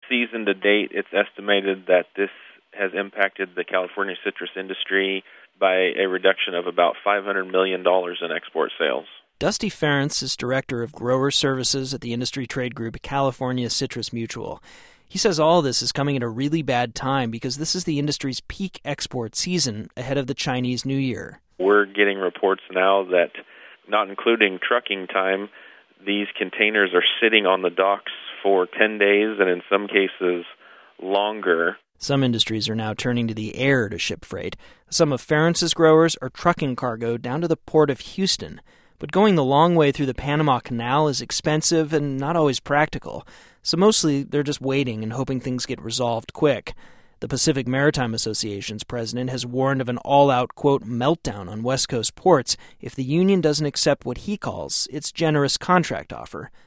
Season to date, it's estimated that this has impacted the California citrus industry by a reduction of about $500 million in export sales. Dusty Ferentz is director of grower services at the industry trade group California Citrus Mutual. He says all this is coming at a really bad time because this is the industry's peak export season ahead of the Chinese New Year. We're getting reports now that, not including trucking time, these containers are sitting on the docks for 10 days and in some cases longer. Some industries are now turning to the air to ship freight. Some of Ferentz's growers are trucking cargo down to the port of Houston. But going the long way through the Panama Canal is expensive and not always practical. So mostly they're just waiting and hoping things get resolved quick. The Pacific Maritime Association's president has warned of an all-out, quote, meltdown on West Coast ports if the union doesn't accept what he calls its generous contract offer.